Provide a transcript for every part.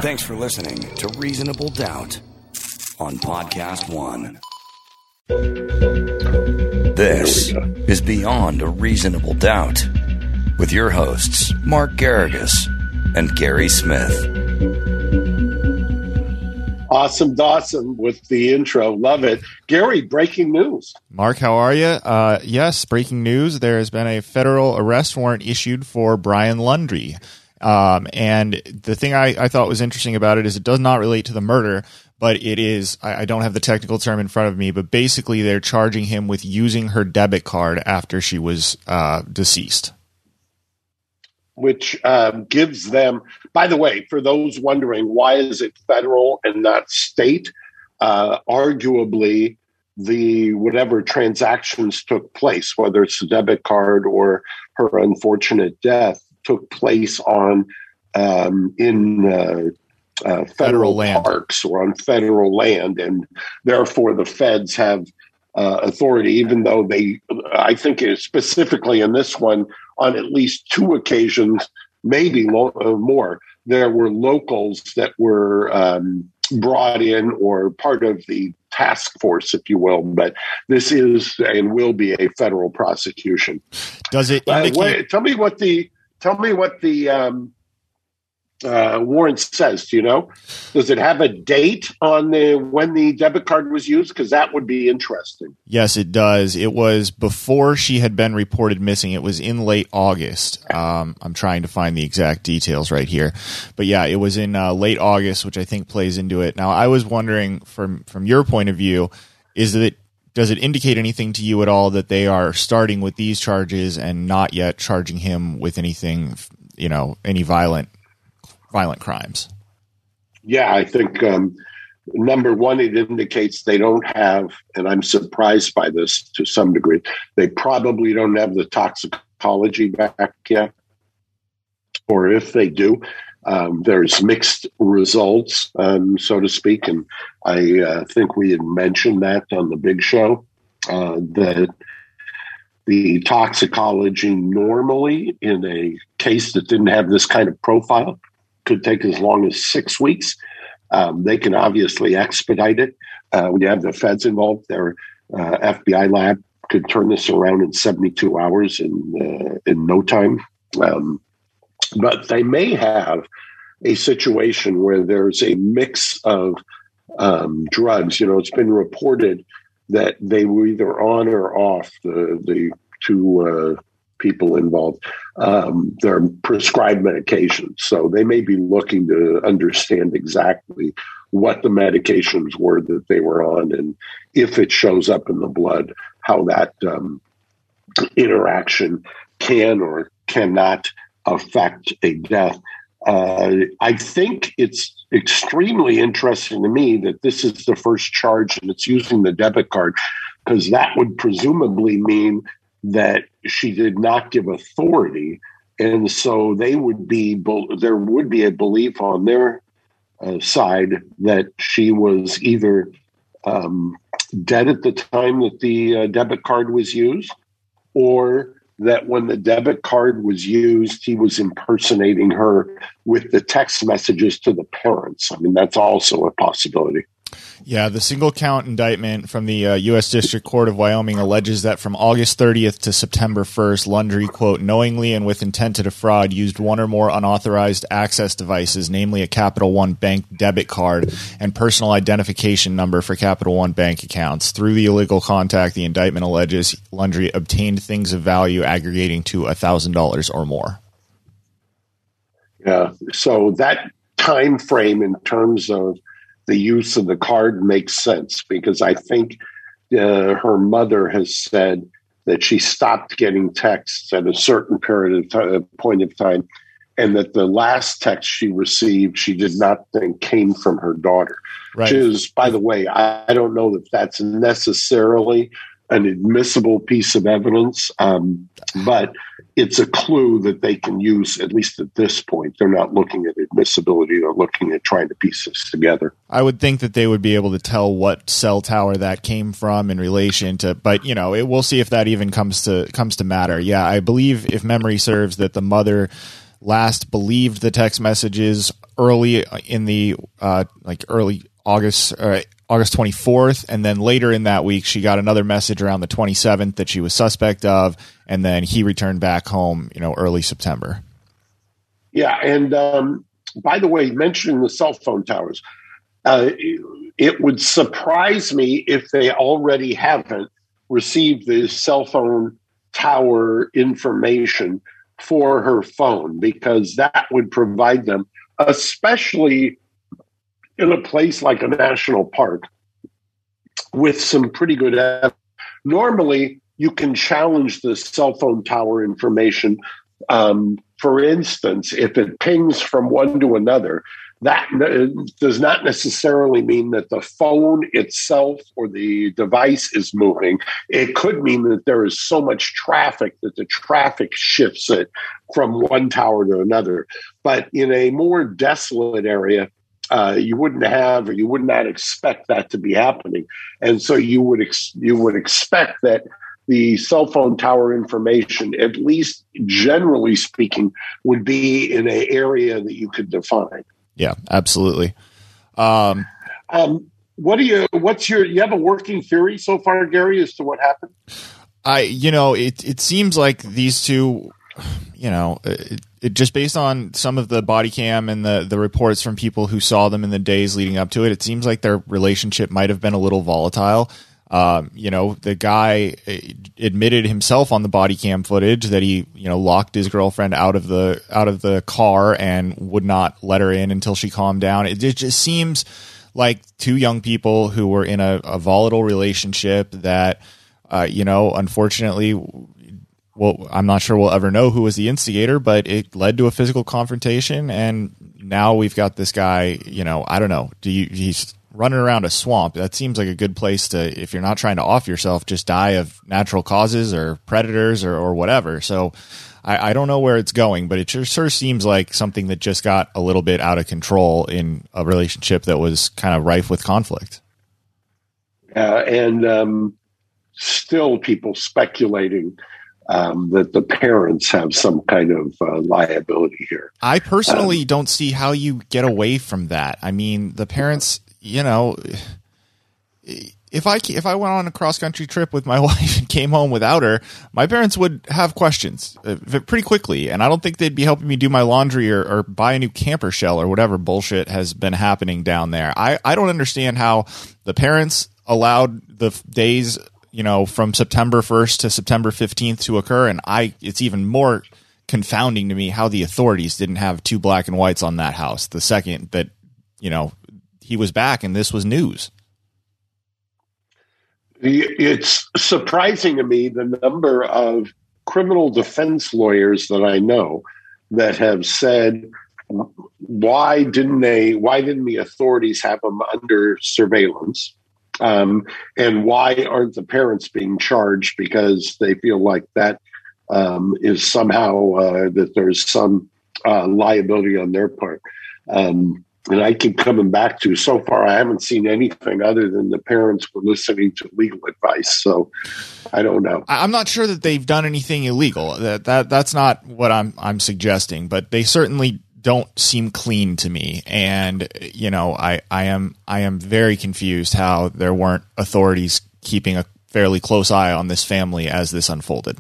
Thanks for listening to Reasonable Doubt on Podcast One. This is Beyond a Reasonable Doubt with your hosts, Mark Garrigus and Gary Smith. Awesome Dawson with the intro. Love it. Gary, breaking news. Mark, how are you? Yes, breaking news. There has been a federal arrest warrant issued for Brian Laundrie. And the thing I thought was interesting about it is it does not relate to the murder, but it is, I don't have the technical term in front of me, but basically they're charging him with using her debit card after she was deceased. Which gives them, by the way, for those wondering, why is it federal and not state? Arguably, the whatever transactions took place, whether it's the debit card or her unfortunate death, took place on in federal land. Parks or on federal land, and therefore the feds have authority, even though they, I think specifically in this one, on at least two occasions, maybe more, there were locals that were brought in or part of the task force, if you will. But this is and will be a federal prosecution. Does it indicate? Tell me what the warrant says. Do you know? Does it have a date on when the debit card was used? Because that would be interesting. Yes, it does. It was before she had been reported missing. It was in late August. I'm trying to find the exact details right here. But yeah, it was in late August, which I think plays into it. Now, I was wondering from your point of view, does it indicate anything to you at all that they are starting with these charges and not yet charging him with anything, any violent crimes? Yeah, I think number one, it indicates they don't have, and I'm surprised by this to some degree, they probably don't have the toxicology back yet. Or if they do, there's mixed results, so to speak. And I think we had mentioned that on the big show, that the toxicology normally in a case that didn't have this kind of profile could take as long as 6 weeks. They can obviously expedite it. When you have the feds involved, their FBI lab could turn this around in 72 hours in no time. But they may have a situation where there's a mix of drugs. It's been reported that they were either on or off, the two people involved, their prescribed medications. So they may be looking to understand exactly what the medications were that they were on, and if it shows up in the blood, how that interaction can or cannot affect a death. I think it's extremely interesting to me that this is the first charge and it's using the debit card, because that would presumably mean that she did not give authority. And so there would be a belief on their side that she was either dead at the time that the debit card was used, or that when the debit card was used, he was impersonating her with the text messages to the parents. I mean, that's also a possibility. Yeah, the single count indictment from the U.S. District Court of Wyoming alleges that from August 30th to September 1st, Laundrie, quote, knowingly and with intent to defraud, used one or more unauthorized access devices, namely a Capital One Bank debit card and personal identification number for Capital One Bank accounts. Through the illegal contact, the indictment alleges Laundrie obtained things of value aggregating to $1,000 or more. Yeah, so that time frame in terms of the use of the card makes sense, because I think her mother has said that she stopped getting texts at a certain point of time, and that the last text she received, she did not think came from her daughter. Right. Which is, by the way, I don't know if that's necessarily an admissible piece of evidence, but it's a clue that they can use, at least at this point. They're not looking at admissibility. They're looking at trying to piece this together. I would think that they would be able to tell what cell tower that came from in relation to, but we'll see if that even comes to matter. Yeah, I believe, if memory serves, that the mother last believed the text messages early in the early August 24th, and then later in that week she got another message around the 27th that she was suspect of, and then he returned back home early September. Yeah, and by the way, mentioning the cell phone towers, it would surprise me if they already haven't received the cell phone tower information for her phone, because that would provide them, especially in a place like a national park, with some pretty good evidence. Normally, you can challenge the cell phone tower information. For instance, if it pings from one to another, that does not necessarily mean that the phone itself or the device is moving. It could mean that there is so much traffic that the traffic shifts it from one tower to another. But in a more desolate area, you would not expect that to be happening. And so you would expect that the cell phone tower information, at least generally speaking, would be in an area that you could define. Yeah, absolutely. You have a working theory so far, Gary, as to what happened? It seems like these two, it just based on some of the body cam and the reports from people who saw them in the days leading up to it, it seems like their relationship might have been a little volatile. The guy admitted himself on the body cam footage that he, locked his girlfriend out of the car and would not let her in until she calmed down. It just seems like two young people who were in a volatile relationship that, unfortunately, well, I'm not sure we'll ever know who was the instigator, but it led to a physical confrontation. And now we've got this guy, I don't know. He's running around a swamp. That seems like a good place to, if you're not trying to off yourself, just die of natural causes or predators or whatever. So I don't know where it's going, but it sure seems like something that just got a little bit out of control in a relationship that was kind of rife with conflict. And still people speculating that the parents have some kind of liability here. I personally don't see how you get away from that. I mean, the parents, if I went on a cross-country trip with my wife and came home without her, my parents would have questions pretty quickly, and I don't think they'd be helping me do my laundry or buy a new camper shell or whatever bullshit has been happening down there. I don't understand how the parents allowed the days from September 1st to September 15th to occur. And it's even more confounding to me how the authorities didn't have two black and whites on that house the second that, he was back and this was news. It's surprising to me the number of criminal defense lawyers that I know that have said, why didn't the authorities have them under surveillance? And why aren't the parents being charged? Because they feel like that is somehow that there's some liability on their part. And I keep coming back to, so far I haven't seen anything other than the parents were listening to legal advice. So I don't know. I'm not sure that they've done anything illegal. That's not what I'm suggesting, but they certainly don't seem clean to me. And, I am very confused how there weren't authorities keeping a fairly close eye on this family as this unfolded.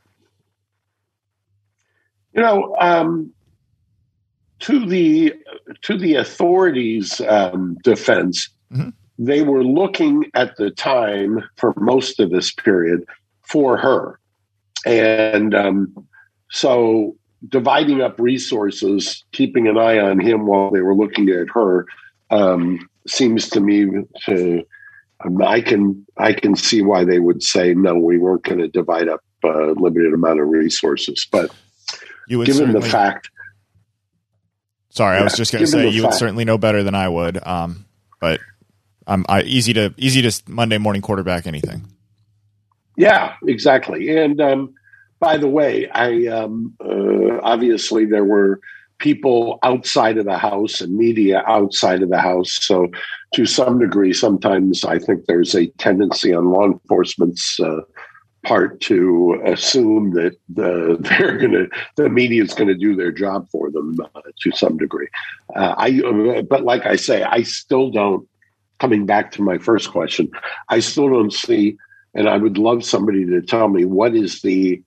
To the authorities' defense, mm-hmm. They were looking at the time for most of this period for her. And so dividing up resources, keeping an eye on him while they were looking at her, seems to me to I can see why they would say no. We weren't going to divide up a limited amount of resources, but given the fact. Sorry, I was just going to say you would certainly know better than I would, but easy to Monday morning quarterback anything. Yeah, exactly. And by the way, obviously there were people outside of the house and media outside of the house. So to some degree, sometimes I think there's a tendency on law enforcement's part to assume that the media is going to do their job for them to some degree. But like I say, I still don't. Coming back to my first question, I still don't see, and I would love somebody to tell me what is the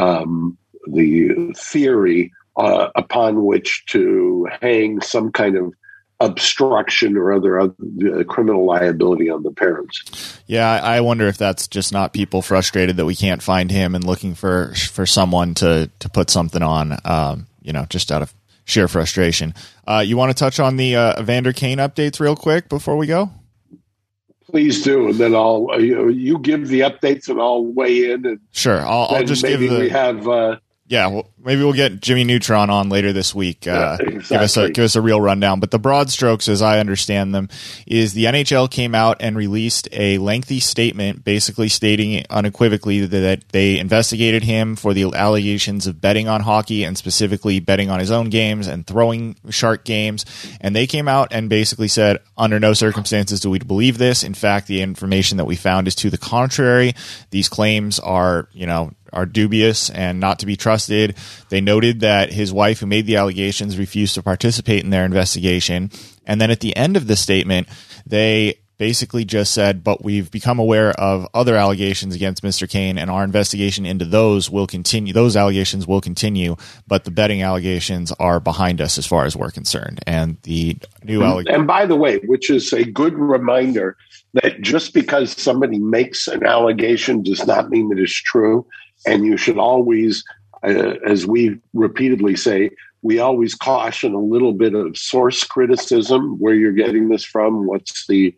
theory upon which to hang some kind of obstruction or other criminal liability on the parents. Yeah, I wonder if that's just not people frustrated that we can't find him and looking for someone to put something on, just out of sheer frustration. You want to touch on the Evander Kane updates real quick before we go? Please do, and then I'll you give the updates and I'll weigh in. And sure, I'll just maybe give the. We have. Maybe we'll get Jimmy Neutron on later this week. Exactly. Give us a real rundown. But the broad strokes, as I understand them, is the NHL came out and released a lengthy statement, basically stating unequivocally that they investigated him for the allegations of betting on hockey and specifically betting on his own games and throwing shark games. And they came out and basically said, under no circumstances do we believe this. In fact, the information that we found is to the contrary. These claims are dubious and not to be trusted. They noted that his wife, who made the allegations, refused to participate in their investigation. And then at the end of the statement, they basically just said, but we've become aware of other allegations against Mr. Kane, and our investigation into those will continue. Those allegations will continue, but the betting allegations are behind us as far as we're concerned. And the new And by the way, which is a good reminder that just because somebody makes an allegation does not mean that it's true. And you should always, as we repeatedly say, we always caution a little bit of source criticism, where you're getting this from, what's the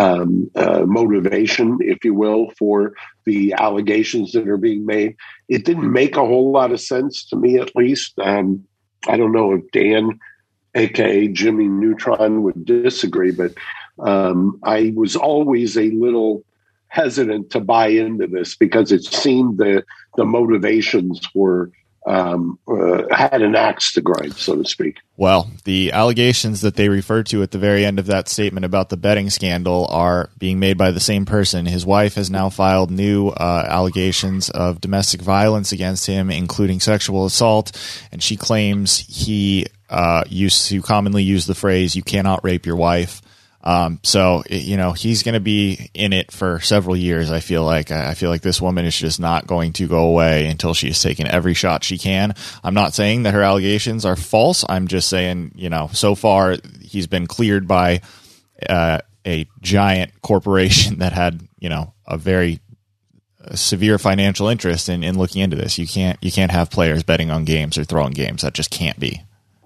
motivation, if you will, for the allegations that are being made. It didn't make a whole lot of sense to me, at least. I don't know if Dan, a.k.a. Jimmy Neutron, would disagree, but I was always a little hesitant to buy into this because it seemed that the motivations were had an axe to grind, so to speak. Well, the allegations that they referred to at the very end of that statement about the betting scandal are being made by the same person. His wife has now filed new allegations of domestic violence against him, including sexual assault, and she claims he used to commonly use the phrase, "you cannot rape your wife." So he's going to be in it for several years. I feel like this woman is just not going to go away until she has taken every shot she can. I'm not saying that her allegations are false. I'm just saying, so far he's been cleared by a giant corporation that had, a very severe financial interest in looking into this. You can't have players betting on games or throwing games. That just can't be.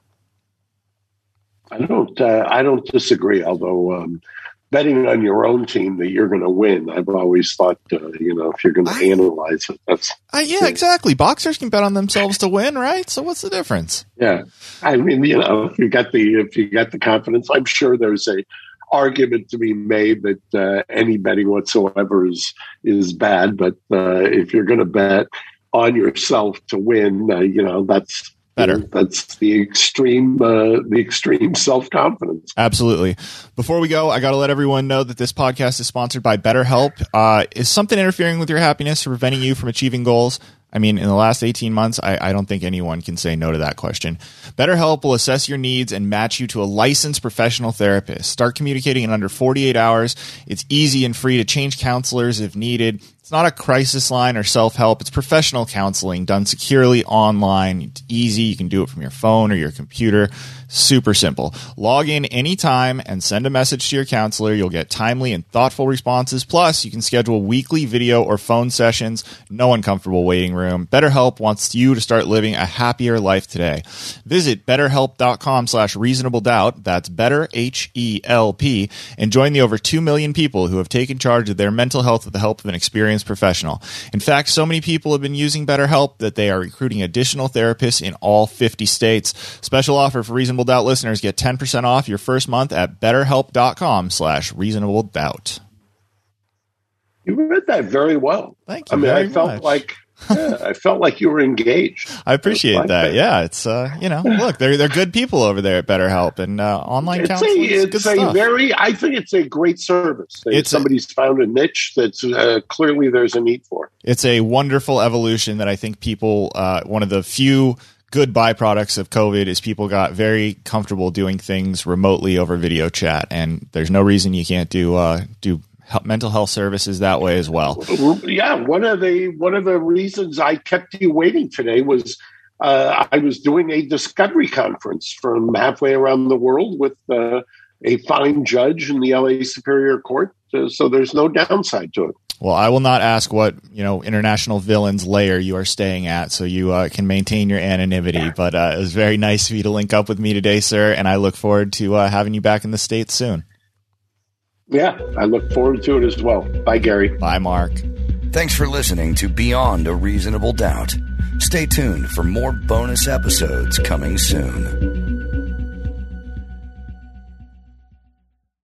I don't disagree. Although betting on your own team that you're going to win, I've always thought, if you're going to analyze it, that's exactly. Boxers can bet on themselves to win, right? So what's the difference? Yeah, I mean, if you got the confidence, I'm sure there's a argument to be made that any betting whatsoever is bad. But if you're going to bet on yourself to win, that's better. That's the extreme self-confidence. Absolutely. Before we go, I got to let everyone know that this podcast is sponsored by BetterHelp. Is something interfering with your happiness or preventing you from achieving goals? I mean, in the last 18 months, I don't think anyone can say no to that question. BetterHelp will assess your needs and match you to a licensed professional therapist. Start communicating in under 48 hours. It's easy and free to change counselors if needed. It's not a crisis line or self-help. It's professional counseling done securely online. It's easy. You can do it from your phone or your computer. Super simple. Log in anytime and send a message to your counselor. You'll get timely and thoughtful responses. Plus, you can schedule weekly video or phone sessions. No uncomfortable waiting room. BetterHelp wants you to start living a happier life today. Visit BetterHelp.com/reasonabledoubt. That's BetterHelp, and join the over 2 million people who have taken charge of their mental health with the help of an experienced professional. In fact, so many people have been using BetterHelp that they are recruiting additional therapists in all 50 states. Special offer for Reasonable Doubt listeners. Get 10% off your first month at BetterHelp.com/reasonabledoubt. You read that very well. Thank you. I mean, I felt like Yeah, I felt like you were engaged. I appreciate that. Yeah, it's look, they're good people over there at BetterHelp, and online counseling is good stuff. I think it's a great service. Somebody's found a niche that's clearly there's a need for. It's a wonderful evolution that I think people. One of the few good byproducts of COVID is people got very comfortable doing things remotely over video chat, and there's no reason you can't do mental health services that way as well. Yeah, one of the reasons I kept you waiting today was I was doing a discovery conference from halfway around the world with a fine judge in the LA Superior Court, so there's no downside to it. Well, I will not ask what international villains layer you are staying at, so you can maintain your anonymity. But it was very nice of you to link up with me today, sir, and I look forward to having you back in the States soon. Yeah, I look forward to it as well. Bye, Gary. Bye, Mark. Thanks for listening to Beyond a Reasonable Doubt. Stay tuned for more bonus episodes coming soon.